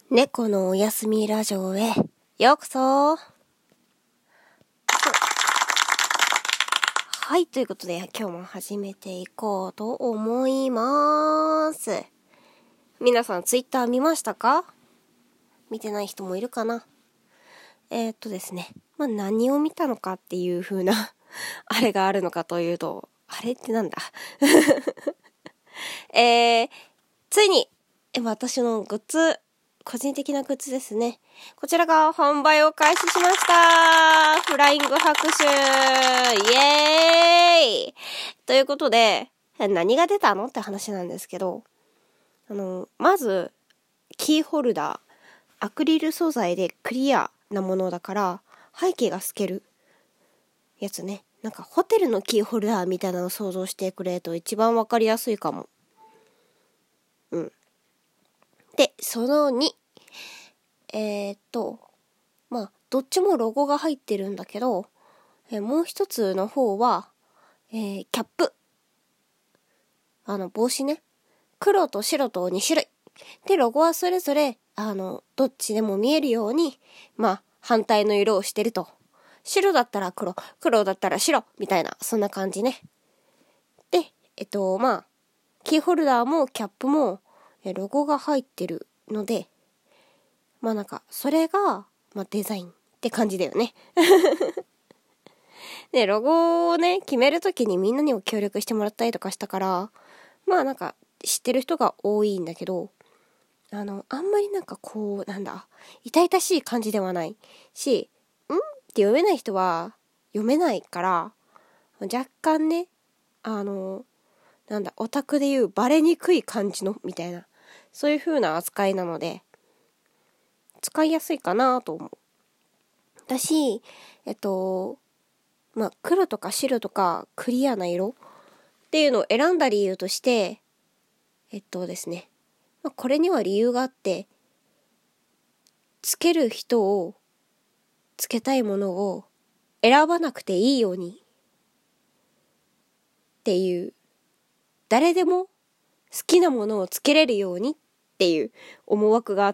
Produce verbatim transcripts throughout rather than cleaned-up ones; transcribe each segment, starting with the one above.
猫のおやすみラジオへようこそ。はい、ということで今日も始めていこうと思います。皆さんツイッター見ましたか？見てない人もいるかな。えー、っとですね、まあ、何を見たのかっていう風なあれがあるのかというと、あれってなんだえー、ついに私のグッズ、個人的なグッズですね。こちらが販売を開始しました。フライング拍手イエーイということで、何が出たのって話なんですけど、あの、まず、キーホルダー。アクリル素材でクリアなものだから、背景が透けるやつね。なんかホテルのキーホルダーみたいなのを想像してくれると一番わかりやすいかも。うん。で、そのに、えー、っと、まあ、どっちもロゴが入ってるんだけど、えー、もう一つの方は、えー、キャップ。あの、帽子ね。黒と白とに種類。で、ロゴはそれぞれ、あの、どっちでも見えるように、まあ、反対の色をしてると。白だったら黒、黒だったら白、みたいな、そんな感じね。で、えっと、まあ、キーホルダーもキャップも、えロゴが入ってるので、まあなんか、それが、まあデザインって感じだよね。で、ロゴをね、決めるときにみんなにも協力してもらったりとかしたから、まあなんか、知ってる人が多いんだけど、あの、あんまりなんかこう、なんだ、痛々しい感じではないし、んって読めない人は読めないから、若干ね、あの、なんだ、オタクでいうバレにくい感じの、みたいな、そういう風な扱いなので、使いやすいかなと思う。だし、えっと、まあ、黒とか白とかクリアな色っていうのを選んだ理由として、えっとですね、まあ、これには理由があって、つける人を、つけたいものを選ばなくていいようにっていう、誰でも好きなものをつけれるようにっていう思惑があって、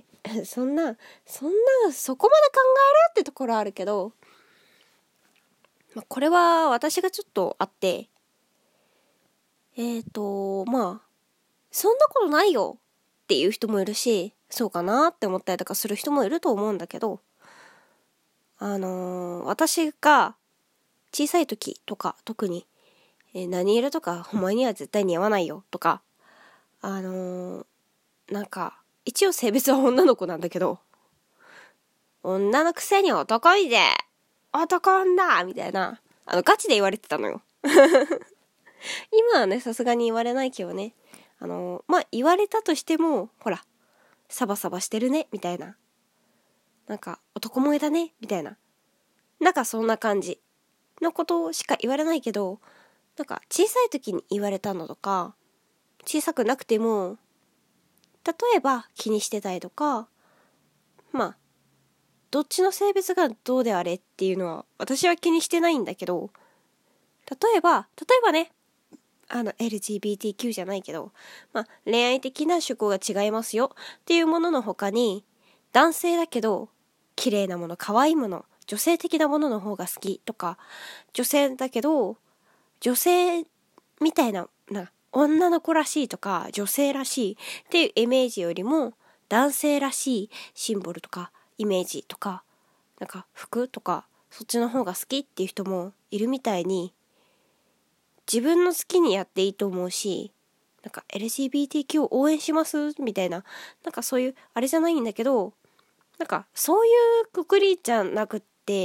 そんな、そんな、そこまで考えるってところあるけど、まあ、これは私がちょっとあって、えっと、まあ、そんなことないよっていう人もいるし、そうかなって思ったりとかする人もいると思うんだけど、あのー、私が小さい時とか特に、えー、何色とかお前には絶対似合わないよとか、あのー、なんか、一応性別は女の子なんだけど、女のくせに男いで男女みたいな、あのガチで言われてたのよ。今はね、さすがに言われないけどね。あの、まあ、言われたとしても、ほら、サバサバしてるね、みたいな。なんか、男萌えだね、みたいな。なんかそんな感じのことしか言われないけど、なんか小さい時に言われたのとか、小さくなくても、例えば気にしてたりとか、まあ、どっちの性別がどうであれっていうのは私は気にしてないんだけど、例えば、例えばね、あの エルジービーティーキュー じゃないけど、まあ恋愛的な趣向が違いますよっていうものの他に、男性だけど綺麗なもの、可愛いもの、女性的なものの方が好きとか、女性だけど女性みたいな、な女の子らしいとか女性らしいっていうイメージよりも、男性らしいシンボルとかイメージとか、なんか服とかそっちの方が好きっていう人もいるみたいに、自分の好きにやっていいと思うし、なんか エルジービーティーキュー を応援しますみたいな、なんかそういうあれじゃないんだけど、なんかそういうくくりじゃなくって、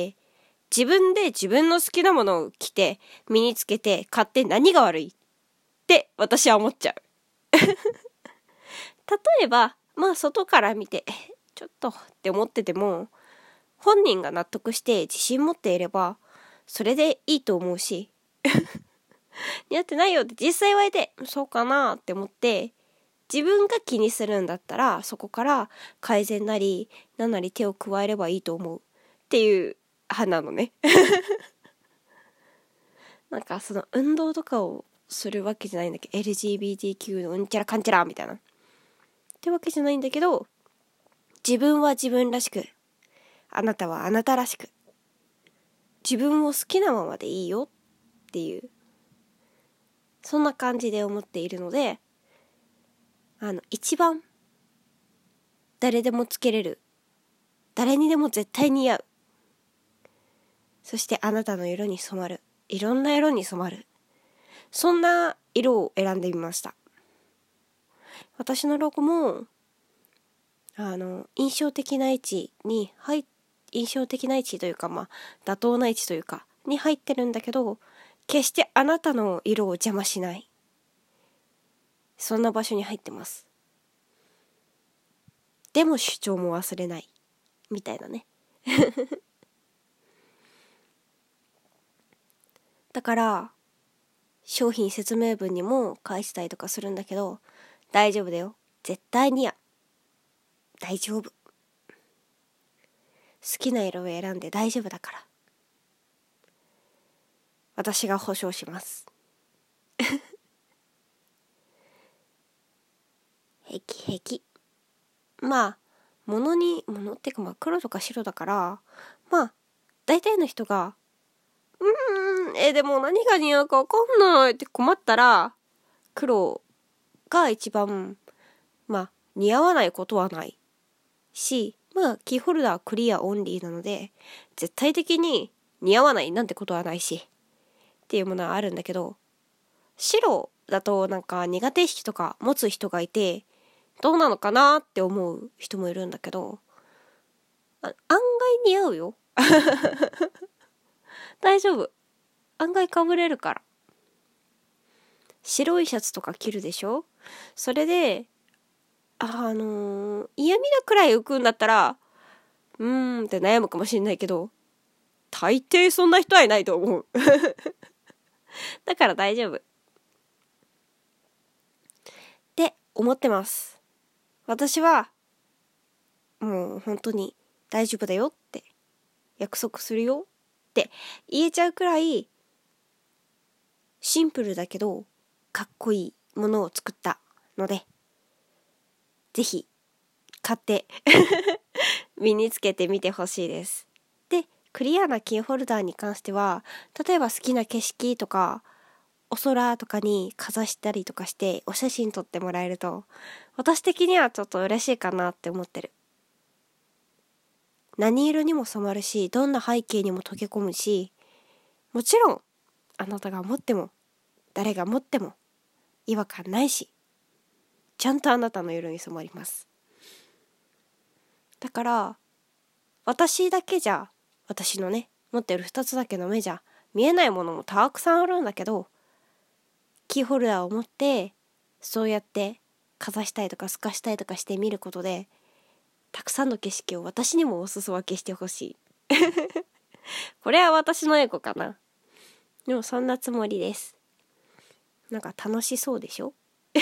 自分で自分の好きなものを着て身につけて買って何が悪いって私は思っちゃう。例えば、まあ外から見てちょっとって思ってても、本人が納得して自信持っていればそれでいいと思うし、似合ってないよって実際言われて、そうかなって思って、自分が気にするんだったらそこから改善なり何なり手を加えればいいと思うっていう派なのね。なんかその運動とかをするわけじゃないんだけど、 エルジービーティーキュー のうんちゃらかんちゃらみたいなってわけじゃないんだけど、 自分は自分らしく、あなたはあなたらしく、自分を好きなままでいいよっていう、そんな感じで思っているので、あの一番誰でもつけれる、誰にでも絶対似合う、そしてあなたの色に染まる、いろんな色に染まる、そんな色を選んでみました。私のロゴもあの印象的な位置に入印象的な位置というか、まあ妥当な位置というかに入ってるんだけど、決してあなたの色を邪魔しない、そんな場所に入ってます。でも主張も忘れないみたいなねだから商品説明文にも返したりとかするんだけど、大丈夫だよ、絶対にや大丈夫、好きな色を選んで大丈夫だから、私が保証します平気平気。まあ物に物ってか、まあ黒とか白だから、まあ大体の人がうーんえでも何が似合うか分かんないって困ったら、黒が一番まあ似合わないことはないし、まあキーホルダークリアオンリーなので絶対的に似合わないなんてことはないしっていうものはあるんだけど、白だとなんか苦手意識とか持つ人がいてどうなのかなって思う人もいるんだけど、あ案外似合うよ大丈夫、案外かぶれるから。白いシャツとか着るでしょ、それであのー、嫌味なくらい浮くんだったらうーんって悩むかもしれないけど、大抵そんな人はいないと思うだから大丈夫って思ってます。私はもう本当に大丈夫だよって約束するよって言えちゃうくらいシンプルだけどかっこいいものを作ったので、ぜひ買って身につけてみてほしいです。で、クリアなキーホルダーに関しては、例えば好きな景色とかお空とかにかざしたりとかしてお写真撮ってもらえると、私的にはちょっと嬉しいかなって思ってる。何色にも染まるし、どんな背景にも溶け込むし、もちろんあなたが持っても誰が持っても違和感ないし、ちゃんとあなたの色に染まります。だから私だけじゃ、私のね持ってるふたつだけの目じゃ見えないものもたくさんあるんだけど、キーホルダーを持ってそうやってかざしたりとか透かしたりとかして見ることで、たくさんの景色を私にもお裾分けしてほしいこれは私のエゴかな。でもそんなつもりです。なんか楽しそうでしょ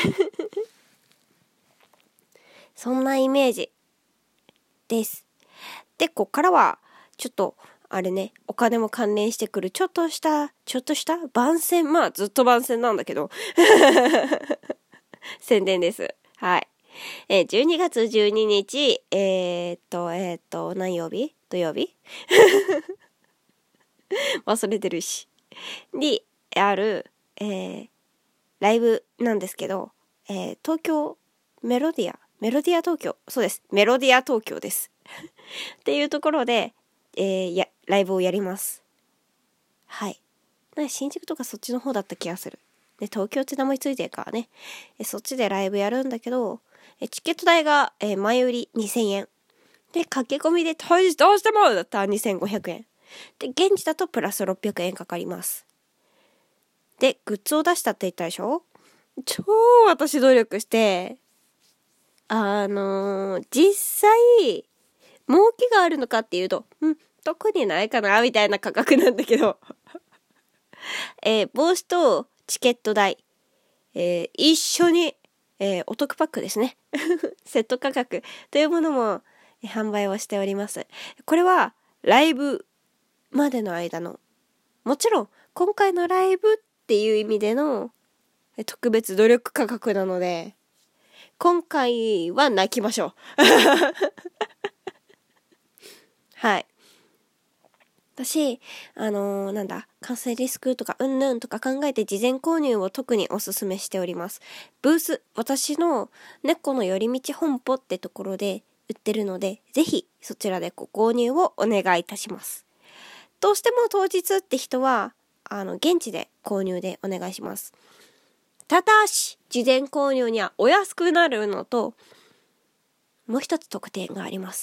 そんなイメージです。で、こっからはちょっとあれね、お金も関連してくるちょっとしたちょっとした番宣、まあずっと番宣なんだけど宣伝です。はい。えー、じゅうにがつじゅうににち、えー、っとえー、っと何曜日？土曜日忘れてるしにある、えー、ライブなんですけど、えー、東京メロディアメロディア東京、そうです、メロディア東京ですっていうところで、えー、やライブをやります。はい。なんか新宿とかそっちの方だった気がする。で、東京って名前ついてるからね、えそっちでライブやるんだけど、えチケット代が、えー、前売りにせんえんで、駆け込みで当日どうしてもだったらにせんごひゃくえんで、現地だとプラスろっぴゃくえんかかります。で、グッズを出したって言ったでしょ。超私努力してあのー、実際儲けがあるのかっていうと、うん特にないかなみたいな価格なんだけどえー、帽子とチケット代、えー、一緒に、えー、お得パックですねセット価格というものも、えー、販売をしております。これはライブまでの間の、もちろん今回のライブっていう意味での特別努力価格なので、今回は泣きましょうはい。私、あのー、なんだ、感染リスクとかうんぬんとか考えて事前購入を特におすすめしております。ブース、私の猫の寄り道本舗ってところで売ってるので、ぜひそちらでご購入をお願いいたします。どうしても当日って人は、あの、現地で購入でお願いします。ただし、事前購入にはお安くなるのと、もう一つ特典があります。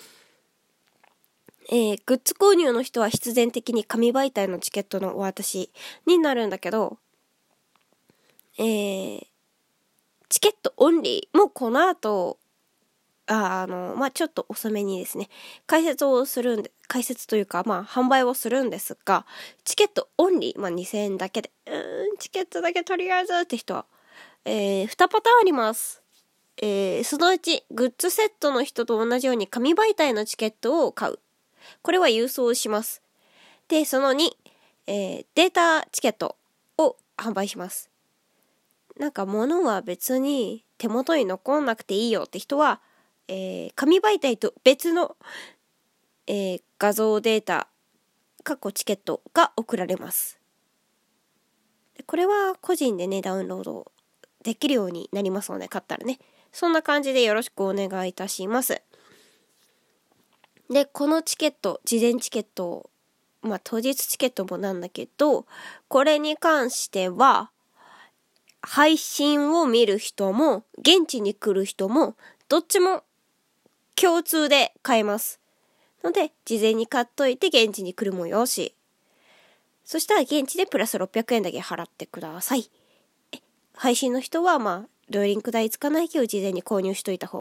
えー、グッズ購入の人は必然的に紙媒体のチケットのお渡しになるんだけど、えー、チケットオンリーもこの後、あ、あの、まあ、ちょっと遅めにですね、解説をするんで、解説というか、まあ、販売をするんですが、チケットオンリー、まあ、にせんえんだけで、うーん、チケットだけとりあえずって人は、えー、にパターンあります。えー、そのうち、グッズセットの人と同じように紙媒体のチケットを買う。これは郵送します。で、そのに、えー、データチケットを販売します。なんか物は別に手元に残んなくていいよって人は、えー、紙媒体と別の、えー、画像データ、かっこチケットが送られます。これは個人でね、ダウンロードできるようになりますので、買ったらね。そんな感じでよろしくお願いいたします。で、このチケット、事前チケット、まあ当日チケットもなんだけど、これに関しては、配信を見る人も、現地に来る人も、どっちも共通で買えます。ので、事前に買っといて現地に来るもよし。そしたら現地でプラスろっぴゃくえんだけ払ってください。配信の人はまあ、ドリンク代つかないけど事前に購入しといた方